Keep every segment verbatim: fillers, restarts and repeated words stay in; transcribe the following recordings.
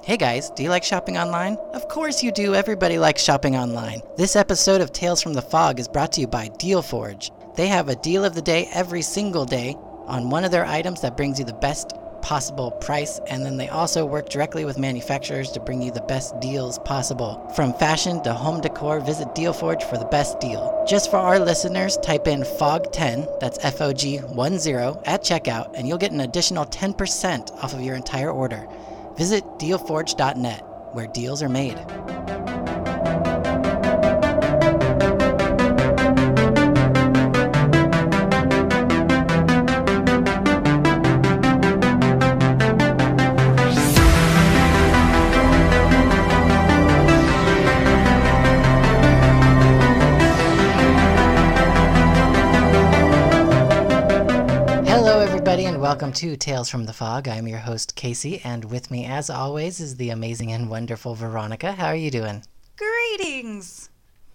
Hey guys, do you like shopping online? Of course you do, everybody likes shopping online. This episode of Tales from the Fog is brought to you by DealForge. They have a deal of the day every single day on one of their items that brings you the best possible price, and then they also work directly with manufacturers to bring you the best deals possible. From fashion to home decor, visit DealForge for the best deal. Just for our listeners, type in F O G ten, that's F O G ten, at checkout, and you'll get an additional ten percent off of your entire order. Visit deal forge dot net, where deals are made. And welcome to Tales from the Fog. I'm your host, Casey, and with me, as always, is the amazing and wonderful Veronica. How are you doing? Greetings!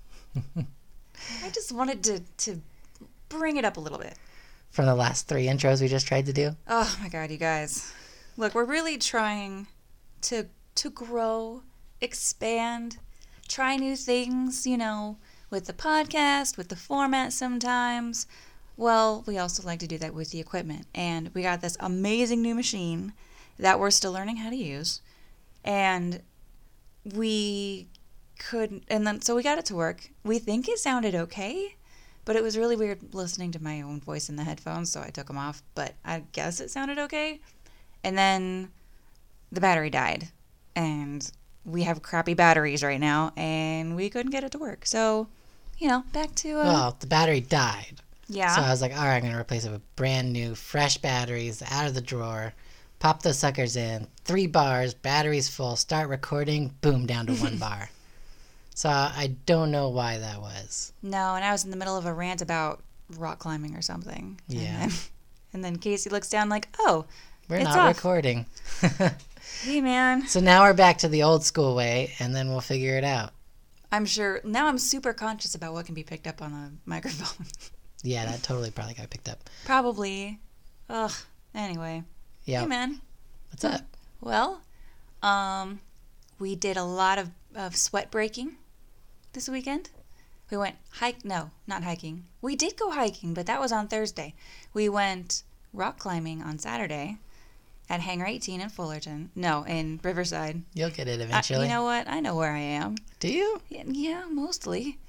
I just wanted to, to bring it up a little bit. From the last three intros we just tried to do? Oh my god, you guys. Look, we're really trying to to grow, expand, try new things, you know, with the podcast, with the format sometimes. Well, we also like to do that with the equipment. And we got this amazing new machine that we're still learning how to use. And we could, and then, so we got it to work. We think it sounded okay, but it was really weird listening to my own voice in the headphones, so I took them off. But I guess it sounded okay. And then the battery died. And we have crappy batteries right now, and we couldn't get it to work. So, you know, back to... Uh, well, the battery died. Yeah. So I was like, all right, I'm going to replace it with brand new, fresh batteries out of the drawer. Pop those suckers in. Three bars, batteries full, start recording, boom, down to one bar. So I don't know why that was. No, and I was in the middle of a rant about rock climbing or something. Yeah. And then, and then Casey looks down like, oh, We're it's not off. recording. Hey, man. So now we're back to the old school way, and then we'll figure it out. I'm sure. Now I'm super conscious about what can be picked up on a microphone. Yeah, that totally probably got picked up. Probably. Ugh. Anyway. Yeah. Hey, man. What's up? Well, um, we did a lot of, of sweat breaking this weekend. We went hike. No, not hiking. We did go hiking, but that was on Thursday. We went rock climbing on Saturday at Hangar eighteen in Fullerton. No, in Riverside. You'll get it eventually. Uh, you know what? I know where I am. Do you? Yeah, yeah mostly.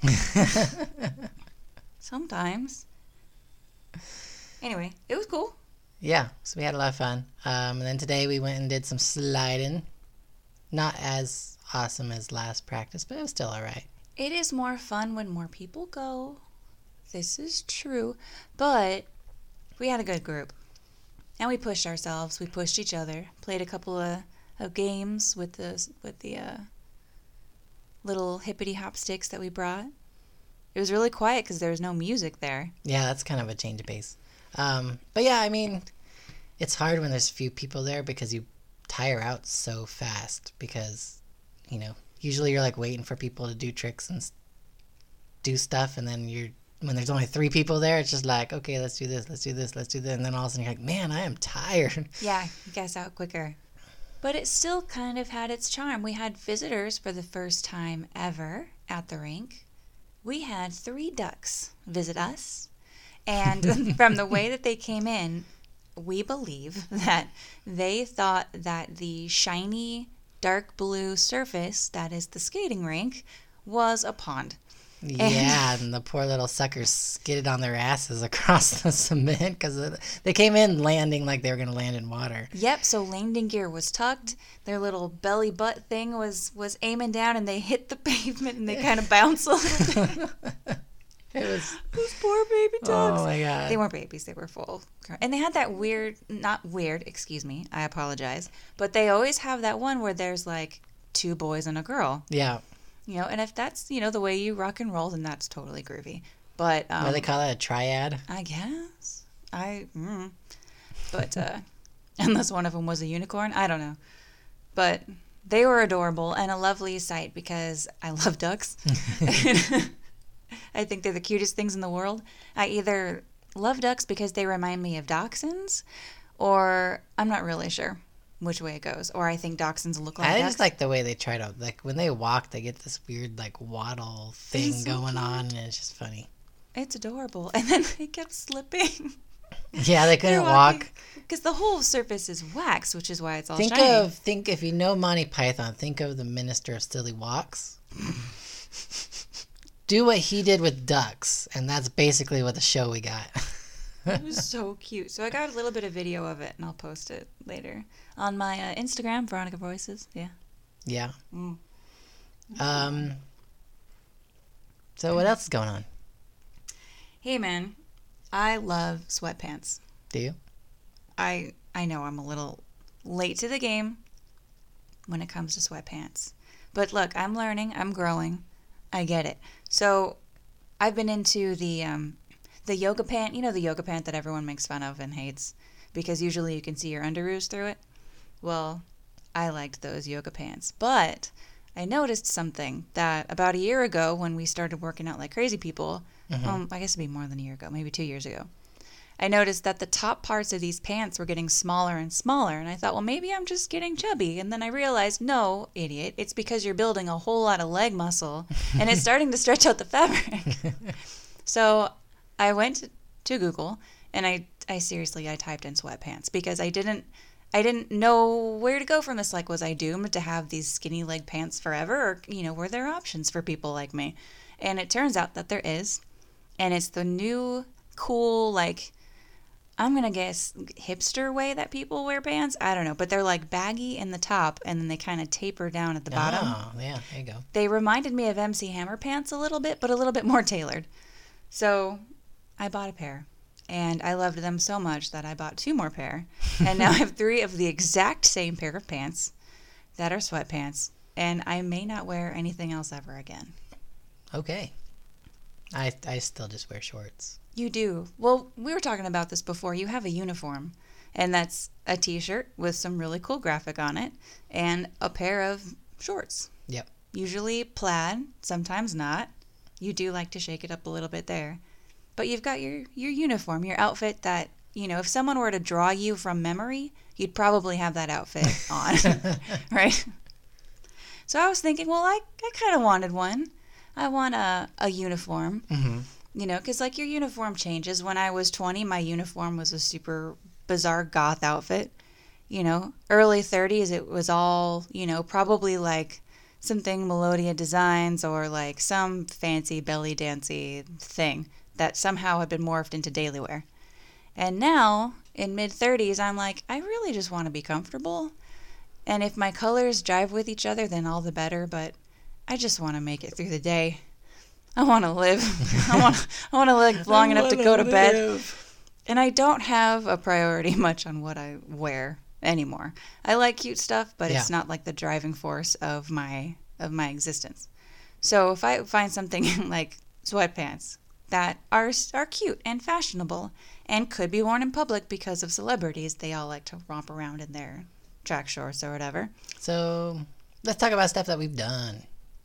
Sometimes. Anyway, it was cool. Yeah, so we had a lot of fun. Um, and then today we went and did some sliding. Not as awesome as last practice, but it was still all right. It is more fun when more people go. This is true. But we had a good group. And we pushed ourselves. We pushed each other. Played a couple of, of games with the, with the uh, little hippity hop sticks that we brought. It was really quiet because there was no music there. Yeah, that's kind of a change of pace. Um, but yeah, I mean, it's hard when there's few people there because you tire out so fast because, you know, usually you're like waiting for people to do tricks and s- do stuff, and then you're, when there's only three people there, it's just like, okay, let's do this, let's do this, let's do this, and then all of a sudden you're like, man, I am tired. Yeah, you guys out quicker. But it still kind of had its charm. We had visitors for the first time ever at the rink. We had three ducks visit us, and from the way that they came in, we believe that they thought that the shiny dark blue surface that is the skating rink was a pond. Yeah, and the poor little suckers skidded on their asses across the cement because they came in landing like they were going to land in water. Yep, so landing gear was tucked. Their little belly butt thing was, was aiming down, and they hit the pavement, and they kind of bounced a little bit. It was... Those poor baby ducks. Oh, my God. They weren't babies. They were full. And they had that weird, not weird, excuse me, I apologize, but they always have that one where there's like two boys and a girl. Yeah. You know, and if that's, you know, the way you rock and roll, then that's totally groovy. But um, what do they call that, a triad? I guess. I, mm. But, uh, unless one of them was a unicorn, I don't know. But they were adorable and a lovely sight because I love ducks. I think they're the cutest things in the world. I either love ducks because they remind me of dachshunds, or I'm not really sure. which way it goes. Or I think dachshunds look like I ducks. just like the way they try to, like, when they walk, they get this weird, like, waddle thing so going cute. on, and it's just funny. It's adorable. And then they kept slipping. Yeah, they couldn't walk. Because the whole surface is wax, which is why it's all Think shiny. of, think, if you know Monty Python, think of the Minister of Silly Walks. Do what he did with ducks, and that's basically what the show we got. It was so cute. So I got a little bit of video of it, and I'll post it later on my uh, Instagram, Veronica Voices. Yeah. Yeah. Mm. Um. So what else is going on? Hey, man. I love sweatpants. Do you? I I know I'm a little late to the game when it comes to sweatpants. But look, I'm learning. I'm growing. I get it. So I've been into the um, the yoga pant. You know the yoga pant that everyone makes fun of and hates because usually you can see your underoos through it. Well, I liked those yoga pants. But I noticed something that about a year ago when we started working out like crazy people, Mhm. um, I guess it'd be more than a year ago, maybe two years ago, I noticed that the top parts of these pants were getting smaller and smaller. And I thought, well, maybe I'm just getting chubby. And then I realized, no, idiot, it's because you're building a whole lot of leg muscle and it's starting to stretch out the fabric. So I went to Google and I, I seriously, I typed in sweatpants because I didn't, I didn't know where to go from this. Like, was I doomed to have these skinny leg pants forever? Or, you know, were there options for people like me? And it turns out that there is. And it's the new, cool, like, I'm going to guess hipster way that people wear pants. I don't know. But they're like baggy in the top and then they kind of taper down at the bottom. Oh, yeah, there you go. They reminded me of M C Hammer pants a little bit, but a little bit more tailored. So I bought a pair. And I loved them so much that I bought two more pair. And now I have three of the exact same pair of pants that are sweatpants. And I may not wear anything else ever again. Okay. I I still just wear shorts. You do. Well, we were talking about this before. You have a uniform. And that's a t-shirt with some really cool graphic on it. And a pair of shorts. Yep. Usually plaid. Sometimes not. You do like to shake it up a little bit there. But you've got your, your uniform, your outfit that, you know, if someone were to draw you from memory, you'd probably have that outfit on, right? So I was thinking, well, I, I kind of wanted one. I want a, a uniform, Mm-hmm. you know, because, like, your uniform changes. When I was twenty, my uniform was a super bizarre goth outfit. You know, early thirties, it was all, you know, probably, like, something Melodia Designs or, like, some fancy belly dancey thing that somehow had been morphed into daily wear. And now, in mid-thirties, I'm like, I really just want to be comfortable. And if my colors jive with each other, then all the better. But I just want to make it through the day. I want to live. I want I want to live long enough to go to bed. And I don't have a priority much on what I wear anymore. I like cute stuff, but Yeah. it's not like the driving force of my of my existence. So if I find something like sweatpants that are are cute and fashionable and could be worn in public because of celebrities, they all like to romp around in their track shorts or whatever. So let's talk about stuff that we've done.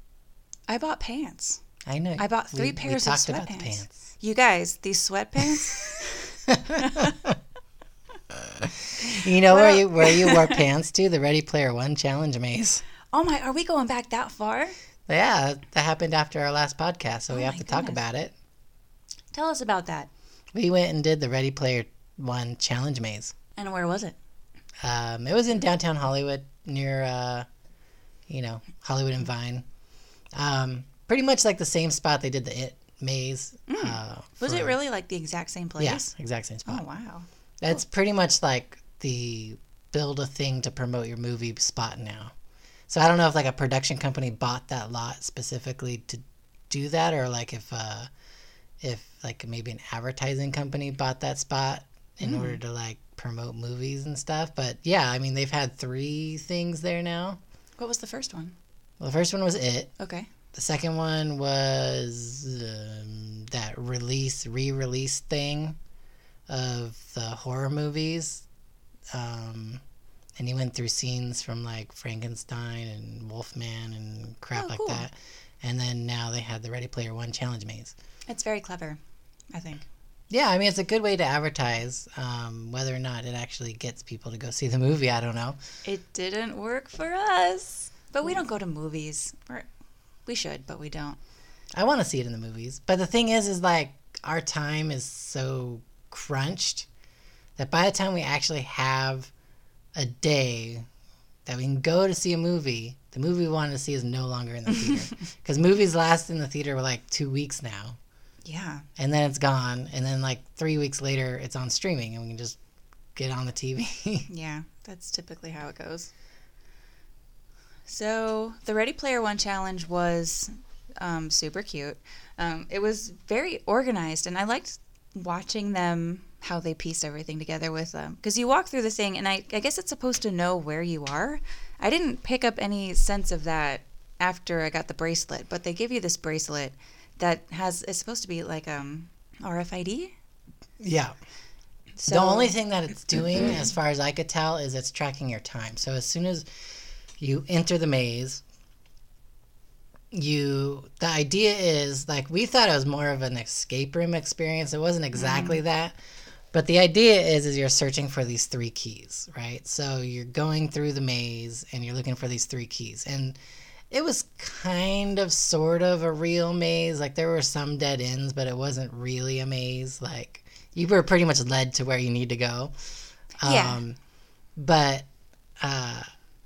I bought pants. I know. I bought three we, pairs we of talked about the sweatpants. pants. You guys, these sweatpants. You know where Well- you where you wore pants to? The Ready Player One challenge maze. Oh my, are we going back that far? Yeah, that happened after our last podcast, so we Oh have my to talk goodness. about it. Tell us about that. We went and did the Ready Player One challenge maze. And where was it? Um, it was in downtown Hollywood near, uh, you know, Hollywood and Vine. Um, pretty much like the same spot they did the It maze. Uh, Was it for- really like the exact same place? Yeah, exact same spot. Oh, wow. That's pretty much like the build a thing to promote your movie spot now. So I don't know if like a production company bought that lot specifically to do that, or like if uh, if like maybe an advertising company bought that spot in Mm. order to like promote movies and stuff. But yeah, I mean they've had three things there now. What was the first one? Well, the first one was It. Okay. The second one was um, that release, re-release thing of the horror movies. Um, and he went through scenes from like Frankenstein and Wolfman and crap Oh, like cool. that. And then now they had the Ready Player One challenge maze. It's very clever, I think. Yeah, I mean, it's a good way to advertise. Um, whether or not it actually gets people to go see the movie, I don't know. It didn't work for us. But we don't go to movies. We're, we should, but we don't. I want to see it in the movies. But the thing is, is like our time is so crunched that by the time we actually have a day that we can go to see a movie, the movie we wanted to see is no longer in the theater. Because movies last in the theater for like two weeks now. Yeah. And then it's gone. And then like three weeks later, it's on streaming and we can just get on the T V. Yeah, that's typically how it goes. So the Ready Player One challenge was um, super cute. Um, it was very organized, and I liked watching them, how they pieced everything together with them. Because you walk through the thing, and I, I guess it's supposed to know where you are. I didn't pick up any sense of that after I got the bracelet, but they give you this bracelet that has, it's supposed to be like um R F I D. Yeah. So, the only thing that it's doing, as far as I could tell, is it's tracking your time. So as soon as you enter the maze, you the idea is, like, we thought it was more of an escape room experience. It wasn't exactly mm. that. But the idea is, is you're searching for these three keys, right? So you're going through the maze and you're looking for these three keys. And it was kind of sort of a real maze. Like, there were some dead ends, but it wasn't really a maze. Like, you were pretty much led to where you need to go. Yeah. Um, but, uh,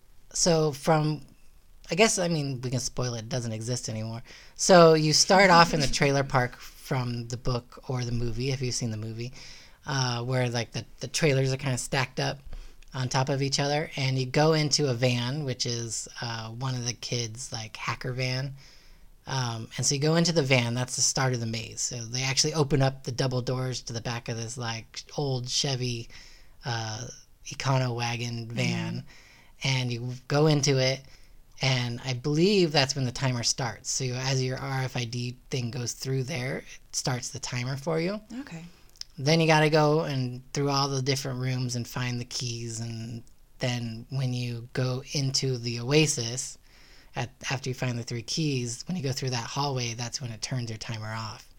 so from, I guess, I mean, we can spoil it. It doesn't exist anymore. So you start off in the trailer park from the book or the movie, if you've seen the movie, uh, where, like, the, the trailers are kind of stacked up on top of each other. And you go into a van, which is uh, one of the kids' like hacker van. Um, and so you go into the van. That's the start of the maze. So they actually open up the double doors to the back of this like old Chevy uh, Econo wagon van. Mm-hmm. And you go into it. And I believe that's when the timer starts. So you, as your R F I D thing goes through there, it starts the timer for you. Okay. Then you got to go and through all the different rooms and find the keys. And then when you go into the Oasis, at, after you find the three keys, when you go through that hallway, that's when it turns your timer off.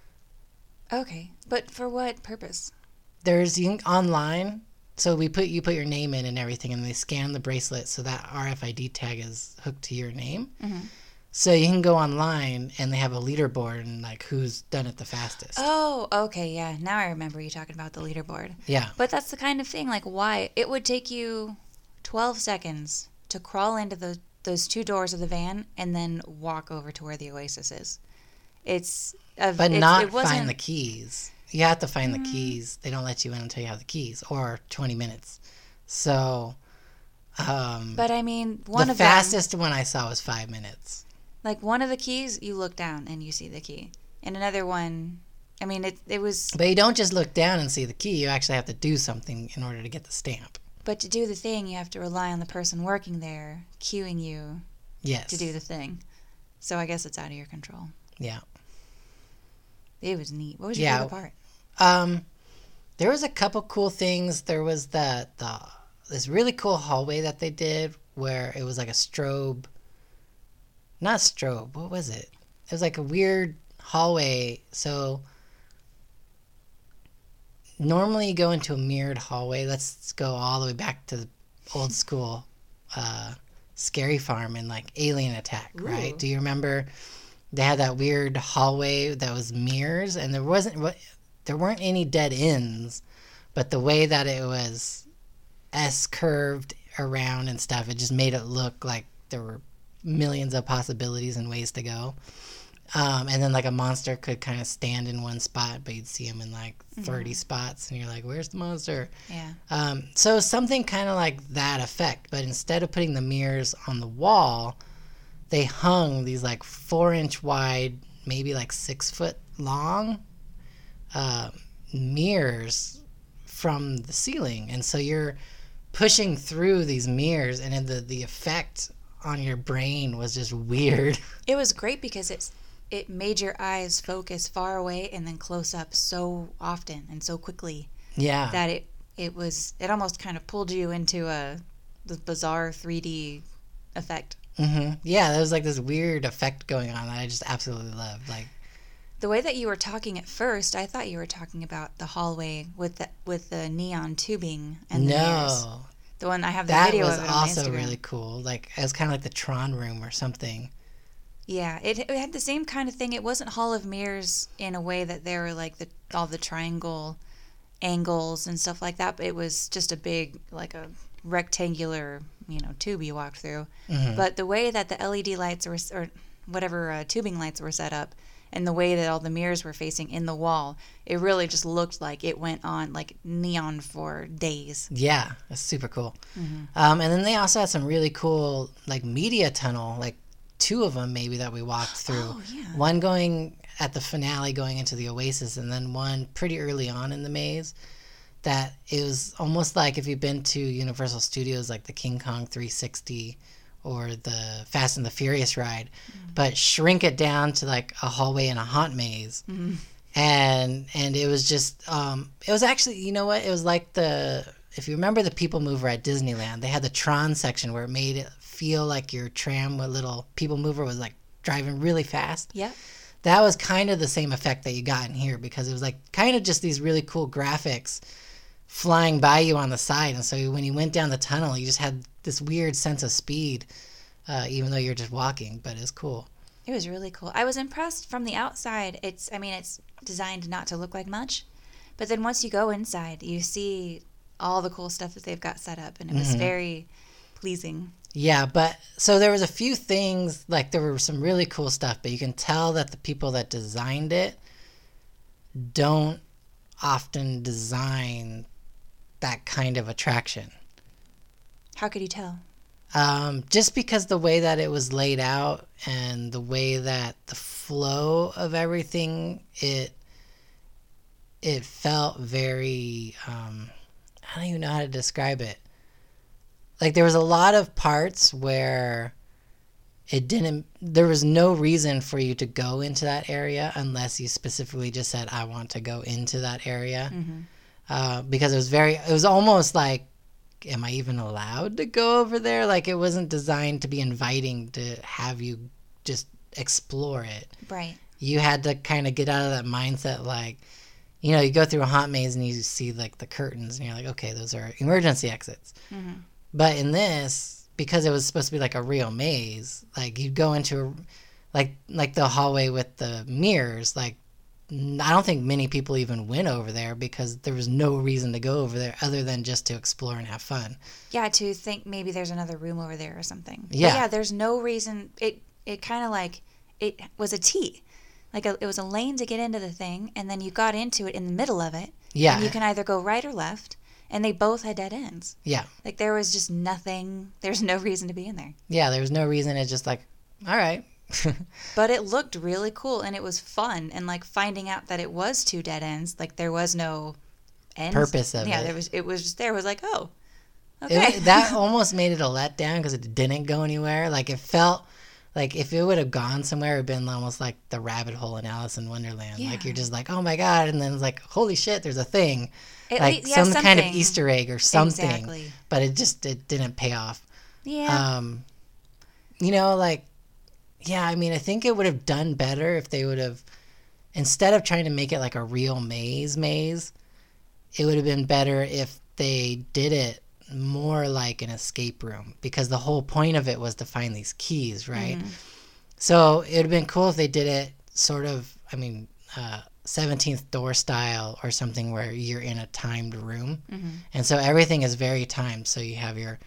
Okay. But for what purpose? There's you can, online. So we put you put your name in and everything, and they scan the bracelet so that R F I D tag is hooked to your name. Mm-hmm. So you can go online, and they have a leaderboard and like who's done it the fastest. Oh, okay, yeah. Now I remember you talking about the leaderboard. Yeah. But that's the kind of thing, like, why? It would take you twelve seconds to crawl into the, those two doors of the van and then walk over to where the Oasis is. It's... A, but it's, not it wasn't... find the keys. You have to find mm. the keys. They don't let you in until you have the keys, or twenty minutes. So... Um, but I mean, one the of the fastest them, one I saw was five minutes. Like, one of the keys, you look down and you see the key. And another one, I mean, it it was... But you don't just look down and see the key. You actually have to do something in order to get the stamp. But to do the thing, you have to rely on the person working there cueing you yes. to do the thing. So I guess it's out of your control. Yeah. It was neat. What was your yeah. favorite part? Um, there was a couple cool things. There was the, the this really cool hallway that they did where it was like a strobe... Not strobe. What was it? It was like a weird hallway. So normally you go into a mirrored hallway. Let's go all the way back to the old school uh, Scary Farm and like Alien Attack, Ooh. Right? Do you remember they had that weird hallway that was mirrors, and there wasn't there weren't any dead ends, but the way that it was S curved around and stuff, it just made it look like there were millions of possibilities and ways to go. Um, and then like a monster could kind of stand in one spot, but you'd see him in like thirty mm-hmm. spots, and you're like, where's the monster? Yeah. Um, so something kind of like that effect, but instead of putting the mirrors on the wall, they hung these like four inch wide, maybe like six foot long uh, mirrors from the ceiling. And so you're pushing through these mirrors, and then the, the effect on your brain was just weird. It was great because it's it made your eyes focus far away and then close up so often and so quickly. Yeah. That it it was it almost kind of pulled you into a the bizarre three D effect. Mm-hmm. Yeah, there was like this weird effect going on that I just absolutely loved. Like The way that you were talking at first, I thought you were talking about the hallway with the with the neon tubing and the mirrors. No. The one I have the That video was of it on also Instagram. really cool. Like, it was kind of like the Tron room or something. Yeah, it, it had the same kind of thing. It wasn't Hall of Mirrors in a way that there were like the all the triangle angles and stuff like that. But it was just a big, like a rectangular, you know, tube you walked through. Mm-hmm. But the way that the L E D lights were, or whatever uh, tubing lights were set up, and the way that all the mirrors were facing in the wall, it really just looked like it went on like neon for days. Yeah, that's super cool. Mm-hmm. Um, and then they also had some really cool, like, media tunnel, like two of them maybe that we walked through. Oh, yeah. One going at the finale going into the Oasis, and then one pretty early on in the maze that it was almost like if you've been to Universal Studios, like the King Kong three sixty or the Fast and the Furious ride, mm-hmm. but shrink it down to like a hallway in a haunt maze. Mm-hmm. And and it was just, um, it was actually, you know what? It was like the, if you remember the People Mover at Disneyland, they had the Tron section where it made it feel like your tram, a little People Mover was like driving really fast. Yeah. That was kind of the same effect that you got in here, because it was like kind of just these really cool graphics flying by you on the side. And so when you went down the tunnel, you just had this weird sense of speed, uh, even though you're just walking, but it's cool. It was really cool. I was impressed from the outside. It's, I mean, it's designed not to look like much, but then once you go inside, you see all the cool stuff that they've got set up, and it was mm-hmm. very pleasing. Yeah, but so there was a few things, like there were some really cool stuff, but you can tell that the people that designed it don't often design that kind of attraction. How could you tell? Um, just because the way that it was laid out and the way that the flow of everything, it it felt very, um, I don't even know how to describe it. Like there was a lot of parts where it didn't, there was no reason for you to go into that area unless you specifically just said, I want to go into that area. Mm-hmm. Uh, because it was very, it was almost like, am I even allowed to go over there? Like it wasn't designed to be inviting to have you just explore it. Right. You had to kind of get out of that mindset, like, you know, you go through a haunt maze and you see like the curtains and you're like, okay, those are emergency exits. Mm-hmm. But in this, because it was supposed to be like a real maze, like you'd go into a, like like the hallway with the mirrors, like I don't think many people even went over there because there was no reason to go over there other than just to explore and have fun. Yeah, to think maybe there's another room over there or something. Yeah. But yeah, there's no reason. It it kind of like, it was a T. Like a, it was a lane to get into the thing, and then you got into it in the middle of it. Yeah. And you can either go right or left, and they both had dead ends. Yeah. Like there was just nothing, there's no reason to be in there. Yeah, there was no reason. It's just like, all right. But it looked really cool, and it was fun, and like finding out that it was two dead ends, like there was no end purpose of yeah, it. Yeah, there was. It was just there. It was like, oh, okay. It, that almost made it a letdown because it didn't go anywhere. Like it felt like if it would have gone somewhere, it would have been almost like the rabbit hole in Alice in Wonderland. Yeah. Like you're just like, oh my god, and then it's like, holy shit, there's a thing, it, like yeah, some something. kind of Easter egg or something. Exactly. But it just it didn't pay off. Yeah. Um, you know, like. Yeah, I mean, I think it would have done better if they would have, instead of trying to make it like a real maze maze, it would have been better if they did it more like an escape room, because the whole point of it was to find these keys, right? Mm-hmm. So it would have been cool if they did it sort of, I mean, uh, seventeenth door style or something where you're in a timed room. Mm-hmm. And so everything is very timed. So you have your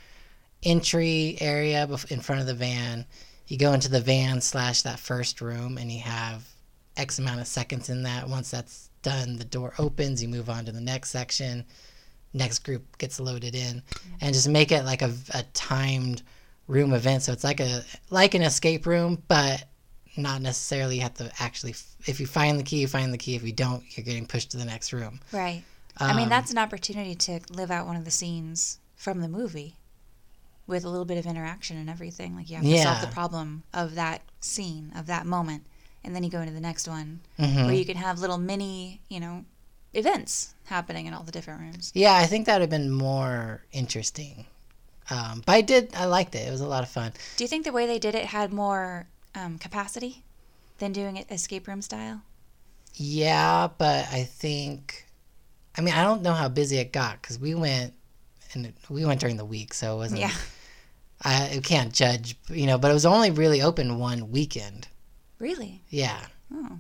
entry area in front of the van. You go into the van slash that first room, and you have X amount of seconds in that. Once that's done, the door opens, you move on to the next section, next group gets loaded in, and just make it like a, a timed room event. So it's like a like an escape room, but not necessarily you have to actually, if you find the key, you find the key. If you don't, you're getting pushed to the next room. Right. Um, I mean, that's an opportunity to live out one of the scenes from the movie, with a little bit of interaction and everything. Like you have to yeah. solve the problem of that scene, of that moment, and then you go into the next one, mm-hmm. where you can have little mini, you know, events happening in all the different rooms. Yeah, I think that would have been more interesting. Um, but I did, I liked it. It was a lot of fun. Do you think the way they did it had more um, capacity than doing it escape room style? Yeah, but I think, I mean, I don't know how busy it got because we went, and we went during the week, so it wasn't, Yeah. I, I can't judge, you know, but it was only really open one weekend. Really? Yeah. Oh.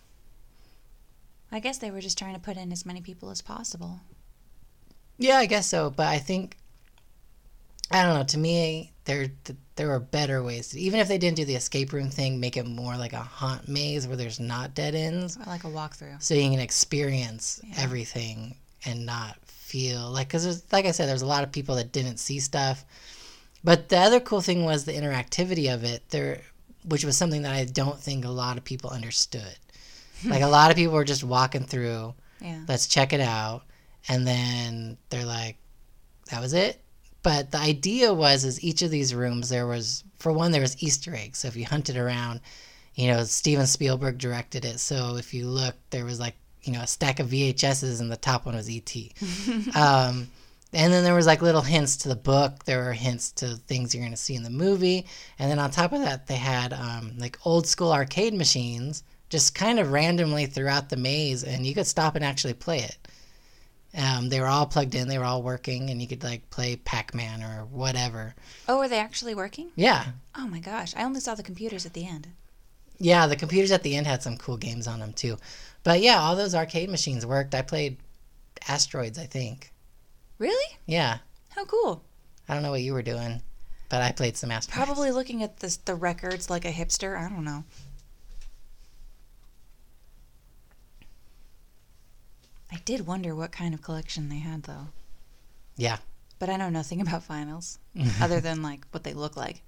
I guess they were just trying to put in as many people as possible. Yeah, I guess so, but I think, I don't know, to me, there there were better ways. To, even if they didn't do the escape room thing, make it more like a haunt maze where there's not dead ends. Like a walkthrough. So you can experience Yeah. everything and not feel like, because like I said, there's a lot of people that didn't see stuff. But the other cool thing was the interactivity of it, there, which was something that I don't think a lot of people understood. Like a lot of people were just walking through, Yeah. let's check it out, and then they're like, that was it. But the idea was, is each of these rooms, there was, for one, there was Easter eggs. So if you hunted around, you know, Steven Spielberg directed it. So if you look, there was like, you know, a stack of V H S's and the top one was E T um, and then there was like little hints to the book. There were hints to things you're going to see in the movie. And then on top of that, they had um, like old school arcade machines just kind of randomly throughout the maze. And you could stop and actually play it. Um, they were all plugged in. They were all working. And you could like play Pac-Man or whatever. Oh, were they actually working? Yeah. Oh my gosh. I only saw the computers at the end. Yeah, the computers at the end had some cool games on them too. But yeah, all those arcade machines worked. I played Asteroids, I think. Really? Yeah. How cool. I don't know what you were doing, but I played some Asteroids. Probably looking at this, the records like a hipster. I don't know. I did wonder what kind of collection they had, though. Yeah. But I know nothing about vinyls, other than, like, what they look like.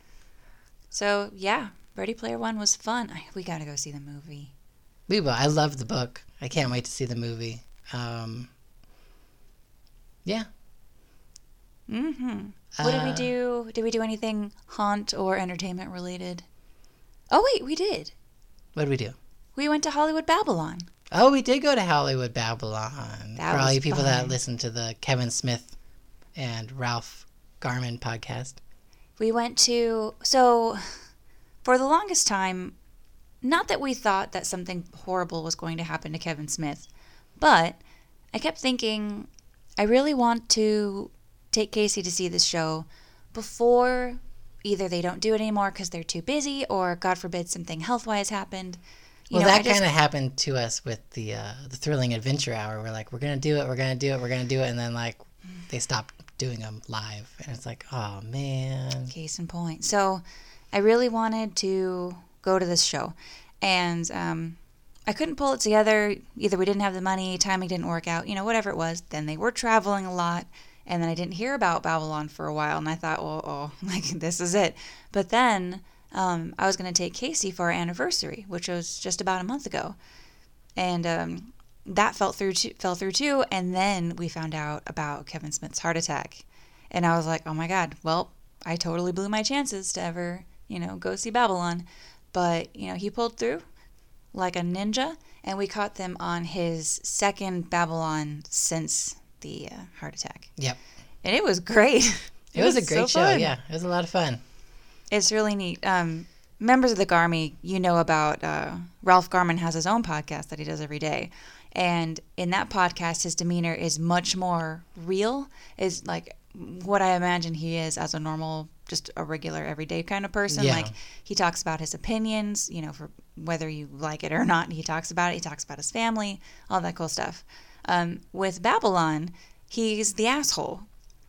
So, yeah, Ready Player One was fun. I, we gotta go see the movie. We will. I love the book. I can't wait to see the movie. Um, yeah. Mm-hmm. What did we Uh, do? Did we do anything haunt or entertainment related? Oh, wait, we did. What did we do? We went to Hollywood Babylon. Oh, we did go to Hollywood Babylon. That For all was you people fun. that listen to the Kevin Smith and Ralph Garman podcast. We went to, so for the longest time, not that we thought that something horrible was going to happen to Kevin Smith, but I kept thinking, I really want to take Casey to see this show before either they don't do it anymore because they're too busy or, God forbid, something health-wise happened. You Well, know, I that just- kind of happened to us with the uh, the Thrilling Adventure Hour. We're like, we're going to do it, we're going to do it, we're going to do it. And then, like, they stopped doing them live. And it's like, oh, man. Case in point. So I really wanted to go to this show. And um, I couldn't pull it together. Either we didn't have the money, timing didn't work out, you know, whatever it was. Then they were traveling a lot. And then I didn't hear about Babylon for a while. And I thought, well, oh, like, this is it. But then um, I was going to take Casey for our anniversary, which was just about a month ago. And um, that fell through, too, fell through too. And then we found out about Kevin Smith's heart attack. And I was like, oh my God, well, I totally blew my chances to ever, you know, go see Babylon. But, you know, he pulled through like a ninja, and we caught them on his second Babylon since the uh, heart attack. Yep. And it was great. It, was, a great so show. fun. Yeah, it was a lot of fun. It's really neat. Um, members of the Garmy, you know about uh, Ralph Garman has his own podcast that he does every day. And in that podcast, his demeanor is much more real, is like what I imagine he is as a normal, just a regular, everyday kind of person. Yeah. Like, he talks about his opinions, you know, for whether you like it or not. He talks about it. He talks about his family, all that cool stuff. Um, with Babylon, he's the asshole.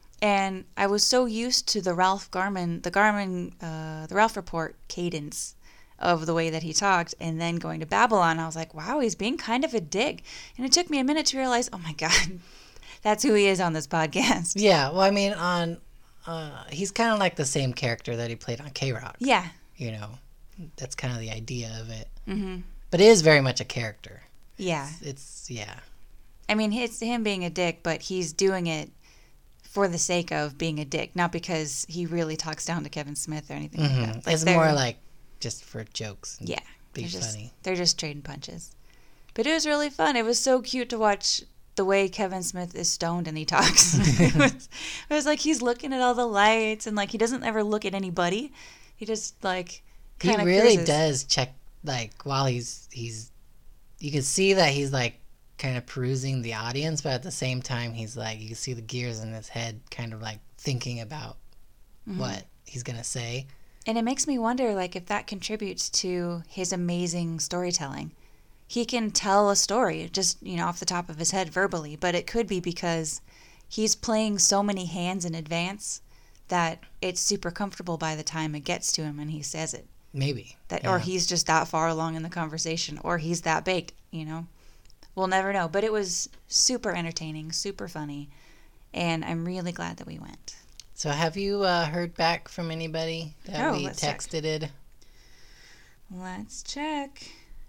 And I was so used to the Ralph Garman, the Garman, uh, the Ralph Report cadence of the way that he talked, and then going to Babylon, I was like, wow, he's being kind of a dick. And it took me a minute to realize, oh my God, that's who he is on this podcast. Yeah, well, I mean, on uh, he's kind of like the same character that he played on K-Rock. Yeah. You know, that's kind of the idea of it. Mm-hmm. But it is very much a character. Yeah. It's, it's yeah. I mean, it's him being a dick, but he's doing it for the sake of being a dick, not because he really talks down to Kevin Smith or anything Mm-hmm. like that. Like, it's they're- more like just for jokes. And yeah, be they're just, funny. They're just trading punches. But it was really fun. It was so cute to watch the way Kevin Smith is stoned and he talks. it, was, it was like he's looking at all the lights and like he doesn't ever look at anybody. He just like He kind of really curses. does check, like, while he's he's you can see that he's like kind of perusing the audience, but at the same time, he's like, you can see the gears in his head kind of like thinking about mm-hmm. what he's going to say. And it makes me wonder, like, if that contributes to his amazing storytelling. He can tell a story just, you know, off the top of his head verbally, but it could be because he's playing so many hands in advance that it's super comfortable by the time it gets to him and he says it. Maybe. That, yeah. Or he's just that far along in the conversation, or he's that baked, you know. We'll never know. But it was super entertaining, super funny, and I'm really glad that we went. So have you uh, heard back from anybody that oh, we let's texted check. it? Let's check.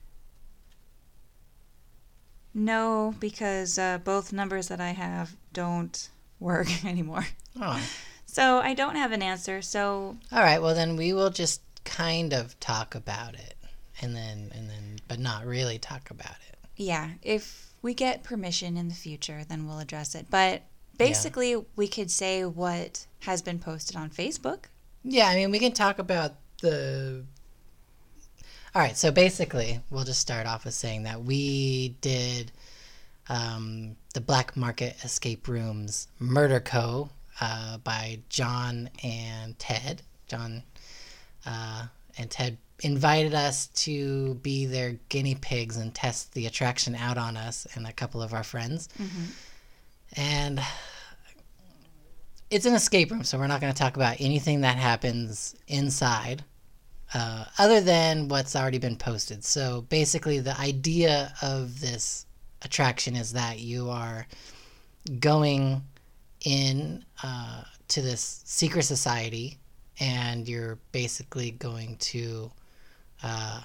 No, because uh, both numbers that I have don't work anymore. Oh. So I don't have an answer. So all right. Well, then we will just kind of talk about it, and then and then, but not really talk about it. Yeah, if we get permission in the future, then we'll address it. But basically, yeah. we could say what has been posted on Facebook. Yeah, I mean, we can talk about the... All right, so basically, we'll just start off with saying that we did um, the Black Market Escape Rooms Murder Co. Uh, by John and Ted. John uh, and Ted invited us to be their guinea pigs and test the attraction out on us and a couple of our friends. Mm-hmm. And it's an escape room, so we're not going to talk about anything that happens inside uh, other than what's already been posted. So basically the idea of this attraction is that you are going in uh, to this secret society, and you're basically going to uh,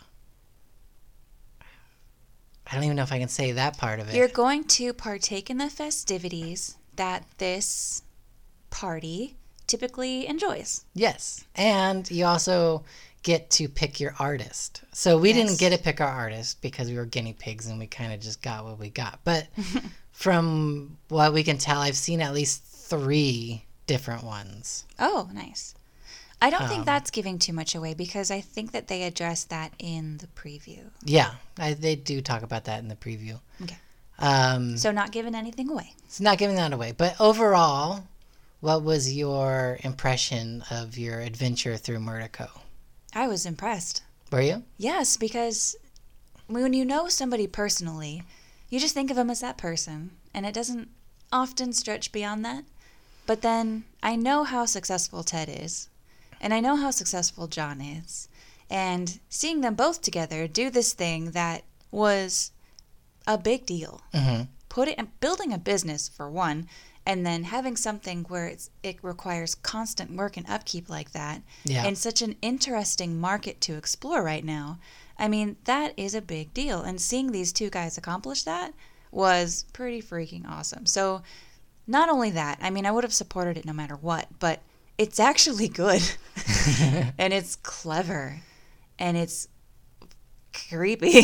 I don't even know if I can say that part of it. You're going to partake in the festivities that this party typically enjoys. Yes. And you also get to pick your artist. So we yes. didn't get to pick our artist because we were guinea pigs and we kind of just got what we got. But from what we can tell, I've seen at least three different ones. Oh, nice. I don't um, think that's giving too much away because I think that they addressed that in the preview. Yeah, I, they do talk about that in the preview. Okay. Um, so not giving anything away. It's not giving that away. But overall, what was your impression of your adventure through Murderco? I was impressed. Were you? Yes, because when you know somebody personally, you just think of them as that person, and it doesn't often stretch beyond that. But then I know how successful Ted is, and I know how successful John is, and seeing them both together do this thing that was a big deal. Mm-hmm. Put it, building a business for one, and then having something where it's, it requires constant work and upkeep like that, yeah. in such an interesting market to explore right now. I mean, that is a big deal, and seeing these two guys accomplish that was pretty freaking awesome. So not only that, I mean, I would have supported it no matter what, but it's actually good, and it's clever, and it's creepy,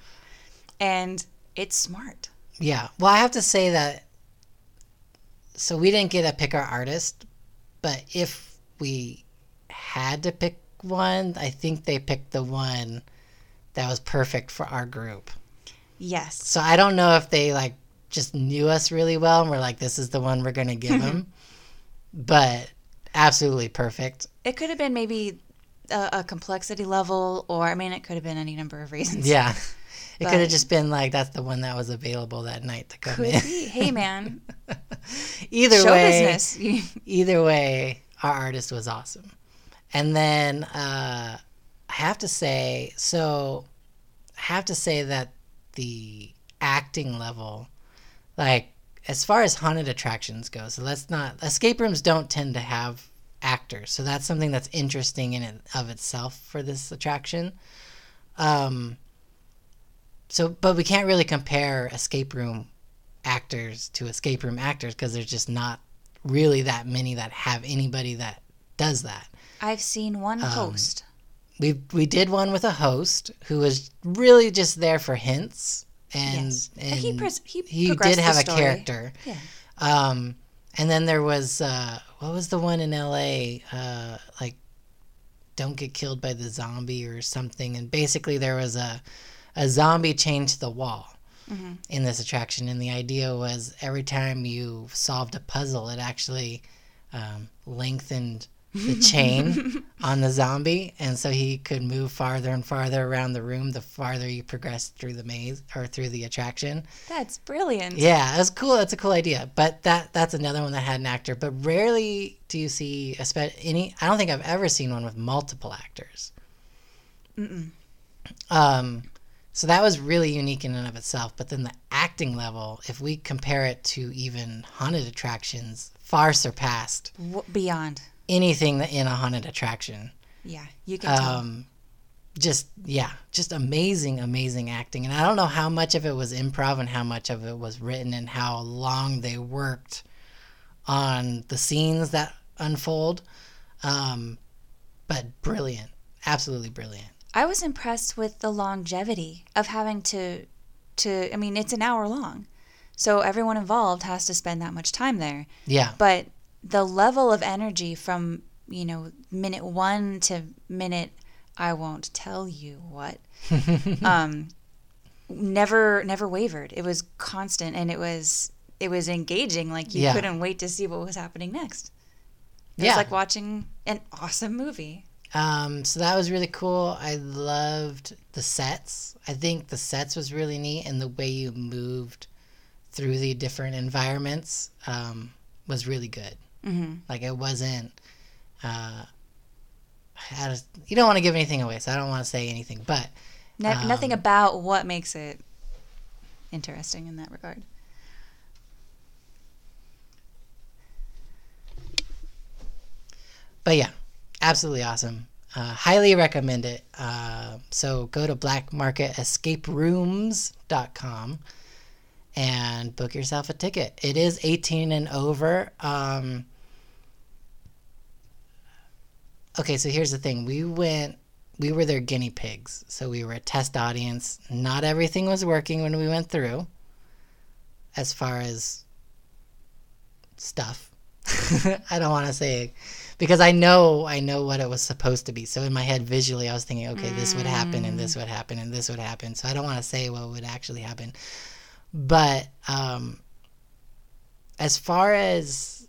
and it's smart. Yeah. Well, I have to say that, so we didn't get to pick our artist, but if we had to pick one, I think they picked the one that was perfect for our group. Yes. So I don't know if they, like, just knew us really well and were like, this is the one we're going to give them, but absolutely perfect. It could have been maybe a, a complexity level, or, I mean, it could have been any number of reasons. Yeah. It but could have just been like, that's the one that was available that night to come could in. Be. Hey, man. Either Show way, business. Either way, our artist was awesome. And then uh, I have to say, so I have to say that the acting level, like, as far as haunted attractions go, so let's not, escape rooms don't tend to have actors. So that's something that's interesting in and of itself for this attraction. Um, so, but we can't really compare escape room actors to escape room actors because there's just not really that many that have anybody that does that. I've seen one um, host. We we did one with a host who was really just there for hints. And, yes. and he, pres- he, he did have a character. Yeah. Um, and then there was, uh, what was the one in L A? Uh, like, Don't Get Killed by the Zombie or something. And basically there was a, a zombie chained to the wall Mm-hmm. in this attraction. And the idea was every time you solved a puzzle, it actually um, lengthened the chain on the zombie. And so he could move farther and farther around the room the farther you progressed through the maze or through the attraction. That's brilliant. Yeah, it was cool. It's a cool idea. But that that's another one that had an actor. But rarely do you see a spe- any. I don't think I've ever seen one with multiple actors. Mm-mm. Um, so that was really unique in and of itself. But then the acting level, if we compare it to even haunted attractions, far surpassed W- beyond. anything that in a haunted attraction. Yeah, you can tell. Um, just yeah, just amazing, amazing acting. And I don't know how much of it was improv and how much of it was written and how long they worked on the scenes that unfold. Um, but brilliant, absolutely brilliant. I was impressed with the longevity of having to, to. I mean, it's an hour long, so everyone involved has to spend that much time there. Yeah, But the level of energy from, you know, minute one to minute, I won't tell you what, um, never never wavered. It was constant, and it was it was engaging. Like you Yeah. couldn't wait to see what was happening next. It Yeah. was like watching an awesome movie. Um, so that was really cool. I loved the sets. I think the sets was really neat, and the way you moved through the different environments um, was really good. Mm-hmm. Like it wasn't. Uh, I just, you don't want to give anything away, so I don't want to say anything. But Ne- Um, nothing about what makes it interesting in that regard. but yeah, absolutely awesome. Uh, highly recommend it. Uh, so go to black market escape rooms dot com and book yourself a ticket. It is eighteen and over. Um, okay, so here's the thing. We went, we were their guinea pigs. So we were a test audience. Not everything was working when we went through as far as stuff. I don't want to say, because I know, I know what it was supposed to be. So in my head, visually, I was thinking, okay, this would happen and this would happen and this would happen. So I don't want to say what would actually happen. But um, as far as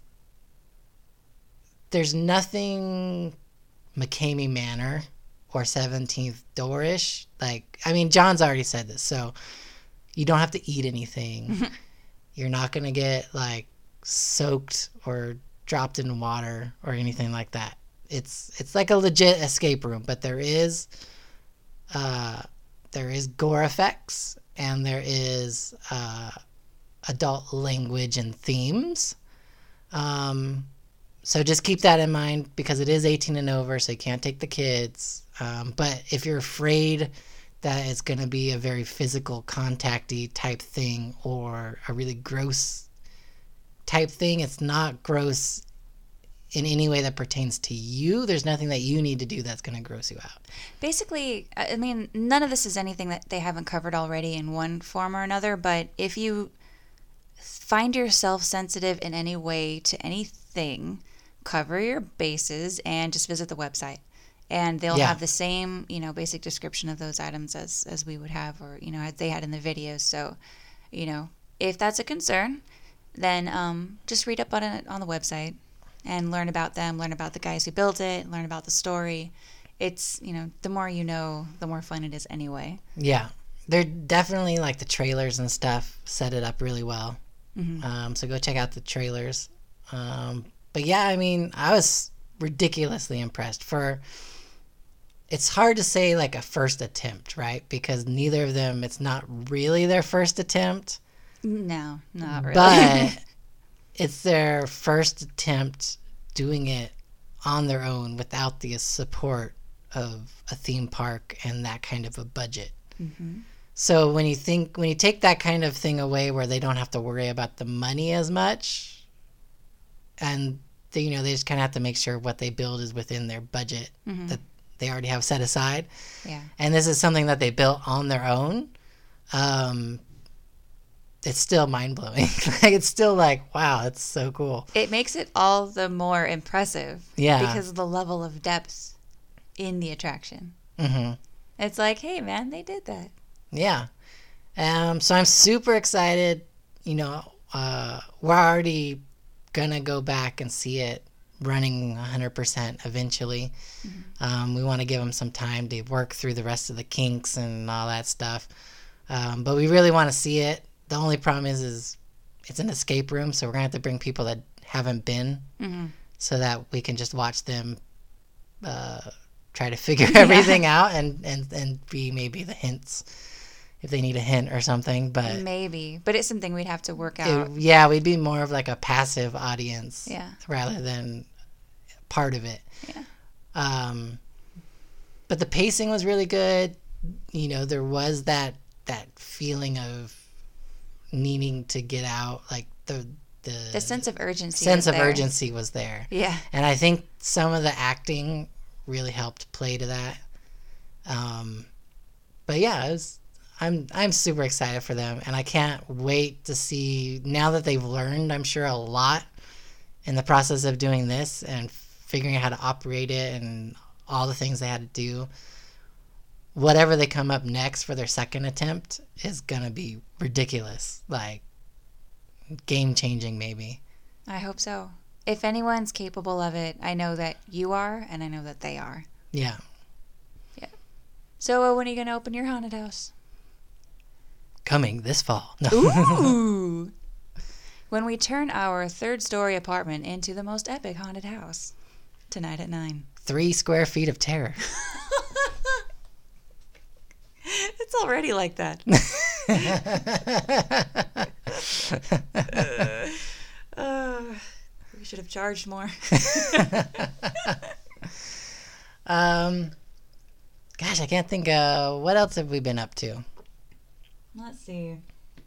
there's nothing McCamey Manor or seventeenth Door-ish. Like, I mean, John's already said this, so you don't have to eat anything. You're not going to get, like, soaked or dropped in water or anything like that. It's it's like a legit escape room, but there is uh, there is gore effects, and there is uh, adult language and themes. Um, so just keep that in mind, because it is eighteen and over, so you can't take the kids. Um, but if you're afraid that it's going to be a very physical, contacty type thing or a really gross type thing, it's not gross in any way that pertains to you. There's nothing that you need to do that's going to gross you out. Basically, I mean, none of this is anything that they haven't covered already in one form or another, but if you find yourself sensitive in any way to anything, cover your bases and just visit the website. And they'll Yeah. have the same, you know, basic description of those items as, as we would have, or, you know, as they had in the videos. So, you know, if that's a concern, then um, just read up on it on the website and learn about them, learn about the guys who built it, learn about the story. It's, you know, the more you know, the more fun it is anyway. Yeah. They're definitely, like, the trailers and stuff set it up really well. Mm-hmm. Um, so go check out the trailers. Um, but yeah, I mean, I was ridiculously impressed. For it's hard to say like a first attempt, right? Because neither of them, it's not really their first attempt, No, not really. but it's their first attempt doing it on their own without the support of a theme park and that kind of a budget. Mm-hmm. So when you think, when you take that kind of thing away where they don't have to worry about the money as much, and they, you know, they just kind of have to make sure what they build is within their budget Mm-hmm. that they already have set aside. Yeah. And this is something that they built on their own. Um, it's still mind blowing. Like, it's still like, wow, that's so cool. It makes it all the more impressive. Yeah. Because of the level of depth in the attraction. hmm It's like, hey, man, they did that. Yeah. Um, so I'm super excited. You know, uh, we're already going to go back and see it running one hundred percent eventually. Mm-hmm. Um, we want to give them some time to work through the rest of the kinks and all that stuff. Um, but we really want to see it. The only problem is, is it's an escape room, so we're going to have to bring people that haven't been mm-hmm. so that we can just watch them uh, try to figure everything yeah. out and, and, and be maybe the hints if they need a hint or something. But maybe. But it's something we'd have to work out. It, yeah, we'd be more of like a passive audience yeah. rather than part of it. Yeah. Um, but the pacing was really good. You know, there was that that feeling of needing to get out, like the the, the sense of urgency. Sense of there. urgency was there. Yeah. And I think some of the acting really helped play to that. Um, but yeah, it was, I'm I'm super excited for them, and I can't wait to see, now that they've learned, I'm sure, a lot in the process of doing this and figuring out how to operate it and all the things they had to do. Whatever they come up next for their second attempt is going to be ridiculous. Like, game-changing, maybe. I hope so. If anyone's capable of it, I know that you are, and I know that they are. Yeah. Yeah. So, uh, when are you going to open your haunted house? Coming this fall. No. Ooh! When we turn our third-story apartment into the most epic haunted house. Tonight at nine. Three square feet of terror. It's already like that. uh, uh, we should have charged more. um, gosh, I can't think. Uh, what else have we been up to? Let's see.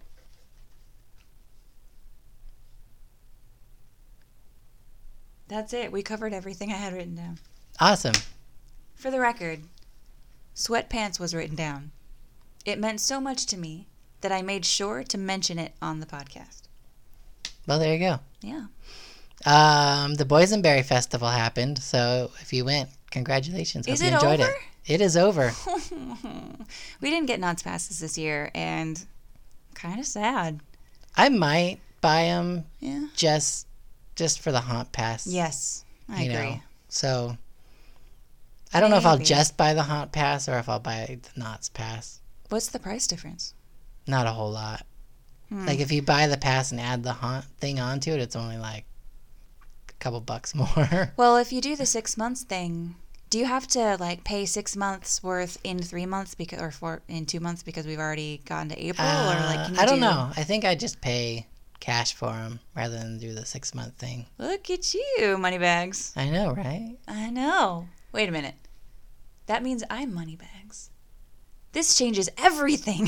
That's it. We covered everything I had written down. Awesome. For the record, sweatpants was written down. It meant so much to me that I made sure to mention it on the podcast. Well, there you go. Yeah. Um, the Boysenberry Festival happened, so if you went, congratulations. Hope is you it enjoyed over? it. It is over. We didn't get Knott's passes this year, and kind of sad. I might buy them. Yeah. Just, just for the haunt pass. Yes, I you agree. Know? So, I don't Maybe. know if I'll just buy the haunt pass or if I'll buy the Knott's pass. What's the price difference? Not a whole lot. Hmm. Like, if you buy the pass and add the haunt thing onto it, it's only like a couple bucks more. Well, if you do the six months thing, do you have to like pay six months worth in three months because, or four in two months because we've already gotten to April, uh, or like can you I don't do... know. I think I just pay cash for them rather than do the six month thing. Look at you, Moneybags. I know, right? I know. Wait a minute. That means I'm Moneybags. This changes everything.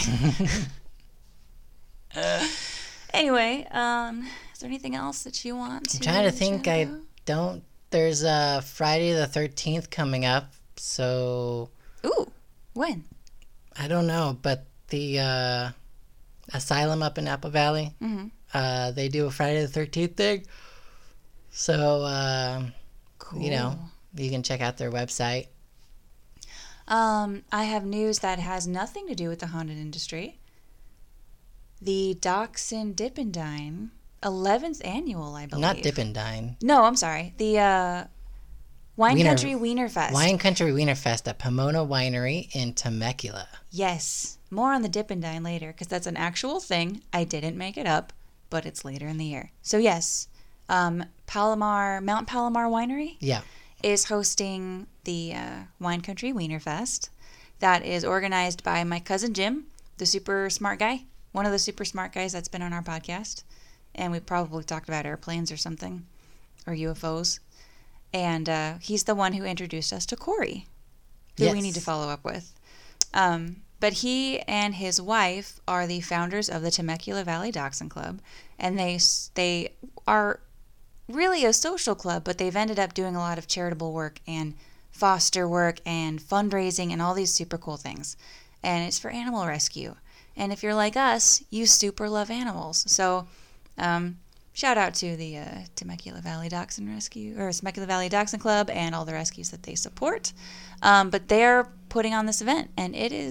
uh, anyway, um, is there anything else that you want to I'm trying to think. I about? don't. There's uh, Friday the thirteenth coming up, so... Ooh, when? I don't know, but the uh, Asylum up in Apple Valley, Mm-hmm. uh, they do a Friday the thirteenth thing. So, uh, Cool. you know, you can check out their website. Um, I have news that has nothing to do with the haunted industry. The Dachshund Dip and Dine, eleventh annual, I believe. Not Dip and Dine. No, I'm sorry. The uh, Wine Wiener- Country Wiener Fest. Wine Country Wiener Fest at Pomona Winery in Temecula. Yes. More on the Dip and Dine later, because that's an actual thing. I didn't make it up, but it's later in the year. So yes, um, Palomar, Mount Palomar Winery Yeah. is hosting the uh, Wine Country Wiener Fest. That is organized by my cousin Jim, the super smart guy, one of the super smart guys that's been on our podcast. And we probably talked about airplanes or something, or U F Os. And uh, he's the one who introduced us to Corey, who Yes. we need to follow up with. Um, but he and his wife are the founders of the Temecula Valley Dachshund Club, and they they are really a social club, but they've ended up doing a lot of charitable work and foster work and fundraising and all these super cool things. And it's for animal rescue. And if you're like us, you super love animals. So um, shout out to the uh, Temecula Valley Dachshund Rescue, or Temecula Valley Dachshund Club, and all the rescues that they support. Um, but they're putting on this event, and it is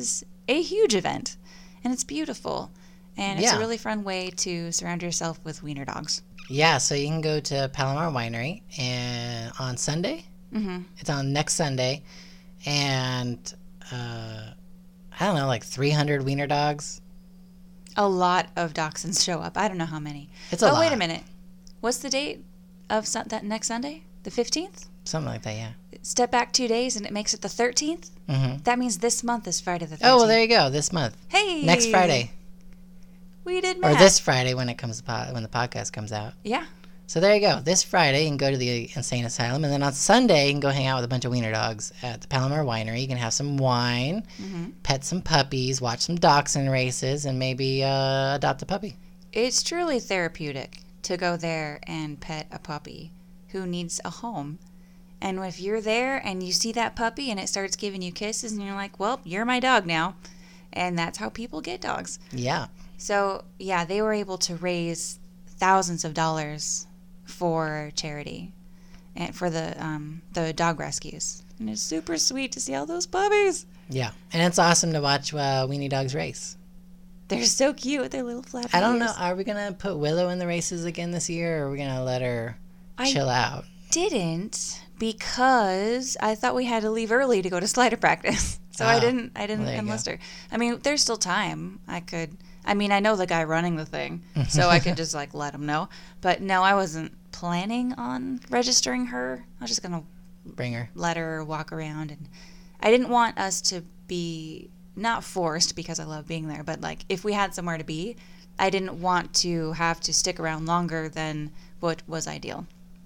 a huge event, and it's beautiful. And it's Yeah. a really fun way to surround yourself with wiener dogs. Yeah, so you can go to Palomar Winery and on Sunday. Mm-hmm. It's on next Sunday, and uh, I don't know, like three hundred wiener dogs. A lot of dachshunds show up. I don't know how many. It's a oh, lot. wait a minute. What's the date of sun- that next Sunday? The fifteenth? Something like that, yeah. Step back two days and it makes it the thirteenth? Mm-hmm. That means this month is Friday the thirteenth. Oh, well, there you go. This month, Hey! next Friday, We did or math. this Friday when it comes po- when the podcast comes out. Yeah. So there you go. This Friday, you can go to the Insane Asylum, and then on Sunday, you can go hang out with a bunch of wiener dogs at the Palomar Winery. You can have some wine, Mm-hmm. pet some puppies, watch some dachshund races, and maybe uh, adopt a puppy. It's truly therapeutic to go there and pet a puppy who needs a home. And if you're there and you see that puppy and it starts giving you kisses and you're like, well, you're my dog now. And that's how people get dogs. Yeah. So, yeah, they were able to raise thousands of dollars for charity and for the um, the dog rescues. And it's super sweet to see all those puppies. Yeah. And it's awesome to watch uh, weenie dogs race. They're so cute with their little flappy I don't ears. know. Are we going to put Willow in the races again this year, or are we going to let her I- chill out? Didn't because I thought we had to leave early to go to slider practice. So I Oh, didn't I didn't well, there you enlist her. I mean, there's still time. I could I mean, I know the guy running the thing, so I could just like let him know. But no, I wasn't planning on registering her. I was just going to Bring her. let her walk around, and I didn't want us to be not forced because I love being there, but like if we had somewhere to be, I didn't want to have to stick around longer than what was ideal.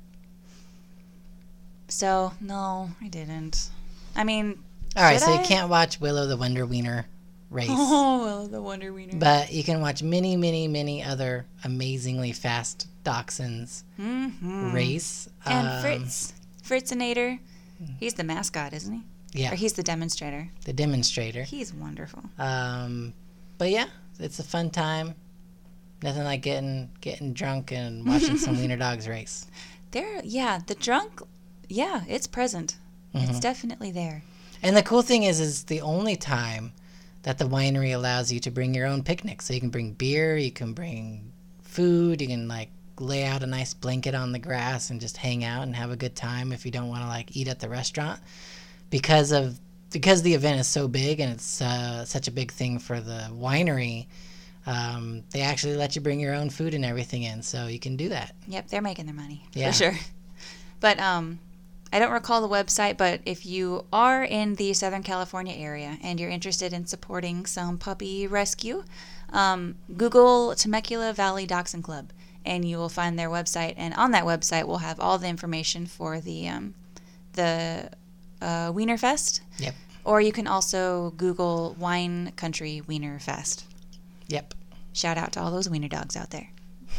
So, no, I didn't. I mean, All right, should so I? you can't watch Willow the Wonder Wiener race. Oh, well, the Wonder Wiener. But you can watch many, many, many other amazingly fast dachshunds Mm-hmm. race. And Um, Fritz, Fritzinator, he's the mascot, isn't he? Yeah, Or he's the demonstrator. the demonstrator. He's wonderful. Um, but yeah, it's a fun time. Nothing like getting getting drunk and watching some wiener dogs race. There, yeah, the drunk, yeah, it's present. It's Mhm. definitely there. And the cool thing is, is the only time that the winery allows you to bring your own picnic. So you can bring beer, you can bring food, you can like lay out a nice blanket on the grass and just hang out and have a good time if you don't want to like eat at the restaurant. Because of because the event is so big and it's uh, such a big thing for the winery, um, they actually let you bring your own food and everything in, so you can do that. Yep, they're making their money Yeah. for sure. But um, I don't recall the website, but if you are in the Southern California area and you're interested in supporting some puppy rescue, um, Google Temecula Valley Dachshund Club, and you will find their website. And on that website, we'll have all the information for the um, the uh, Wiener Fest. Yep. Or you can also Google Wine Country Wiener Fest. Yep. Shout out to all those wiener dogs out there.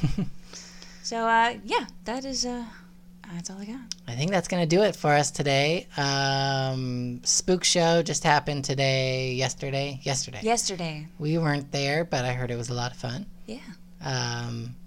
So, uh, yeah, that is, uh, that's all I got. I think that's going to do it for us today. Um, Spook Show just happened today, yesterday, yesterday. Yesterday. We weren't there, but I heard it was a lot of fun. Yeah. Um,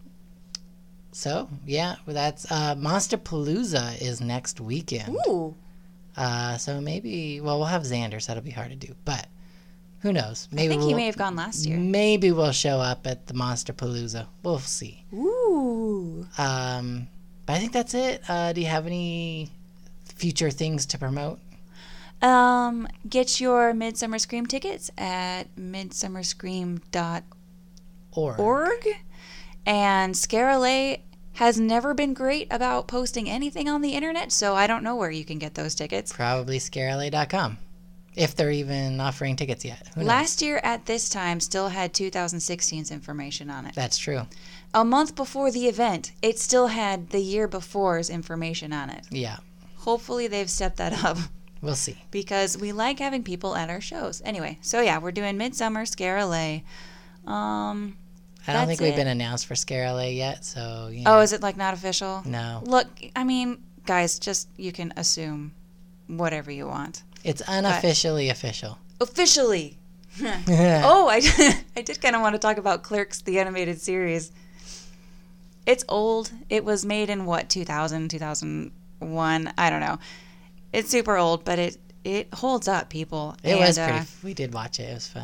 so, yeah, well, that's uh, Monster Palooza is next weekend. Ooh. Uh, so maybe, well, we'll have Xander, so that'll be hard to do. But who knows? Maybe I think we'll, he may have gone last year. Maybe we'll show up at the Monster Palooza. We'll see. Ooh. Um, but I think that's it. Uh, do you have any future things to promote? Um, get your Midsummer Scream tickets at midsummer scream dot org. Or And Scarlet has never been great about posting anything on the internet, so I don't know where you can get those tickets. probably scare L A dot com. If they're even offering tickets yet. Who knows? Last year at this time still had two thousand sixteen's information on it. That's true. A month before the event, it still had the year before's information on it. Yeah. Hopefully they've stepped that up We'll see. because we like having people at our shows. Anyway, so yeah, we're doing Midsummer Scare L A. Um, I don't That's think we've it. been announced for Scare L A yet, so, you know. oh, is it like not official? No. Look, I mean, guys, just you can assume whatever you want. It's unofficially official. Officially. Oh, I, I did kind of want to talk about Clerks, the animated series. It's old. It was made in, what, two thousand, two thousand one? I don't know. It's super old, but it, it holds up, people. It And, was uh, pretty. We did watch it. It was fun.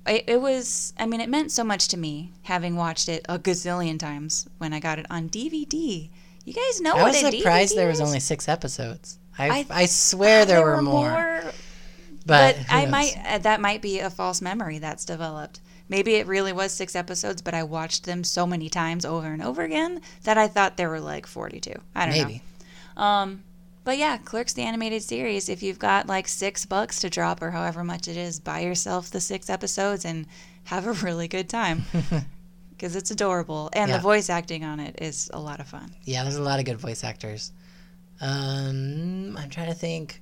it, it was, I mean, it meant so much to me, having watched it a gazillion times when I got it on D V D. You guys know I what was a surprised D V D there was is? only six episodes. I I- I, swear there, There were, were more. more, But, But who I knows? might, uh, that might be a false memory that's developed. Maybe it really was six episodes, but I watched them so many times over and over again that I thought there were like forty-two. I don't Maybe. know. Um, but yeah, Clerks the animated series. If you've got like six bucks to drop or however much it is, buy yourself the six episodes and have a really good time because it's adorable and Yeah. the voice acting on it is a lot of fun. Yeah, there's a lot of good voice actors. Um, I'm trying to think.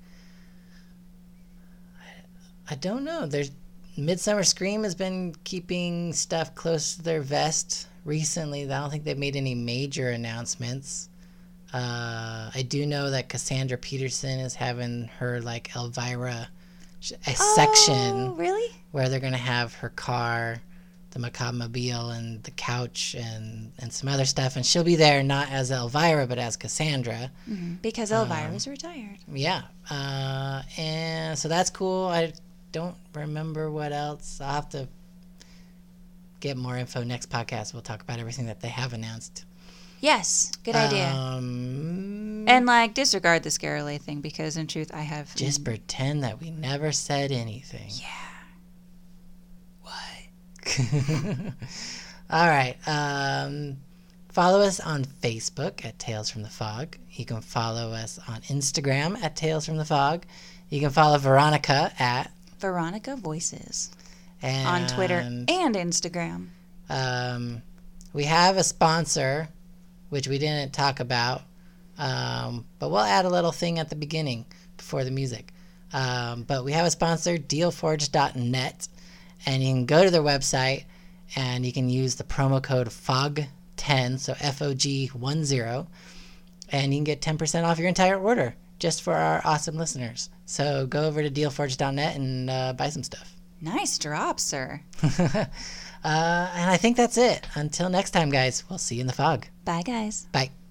I, I don't know. There's Midsummer Scream has been keeping stuff close to their vest recently. I don't think they've made any major announcements. Uh, I do know that Cassandra Peterson is having her like Elvira sh- a Oh, section really? where they're gonna have her car, the macabre mobile, and the couch, and and some other stuff, and she'll be there not as Elvira but as Cassandra. Mm-hmm. Because Um, Elvira's retired. Yeah, uh, and so that's cool. I don't remember what else. I'll have to get more info next podcast. We'll talk about everything that they have announced. Yes, good idea. Um, And like disregard the Scarlet thing because in truth I have just pretend that we never said anything. yeah. What? All right. Um, follow us on Facebook at Tales from the Fog. You can follow us on Instagram at Tales from the Fog. You can follow Veronica at Veronica Voices and, on Twitter and Instagram. Um, we have a sponsor, which we didn't talk about, um, but we'll add a little thing at the beginning before the music. Um, but we have a sponsor, deal forge dot net, and you can go to their website and you can use the promo code F O G ten, so F O G one zero, and you can get ten percent off your entire order just for our awesome listeners. So go over to deal forge dot net and uh, buy some stuff. Nice drop, sir. uh, and I think that's it. Until next time, guys, we'll see you in the fog. Bye guys. Bye.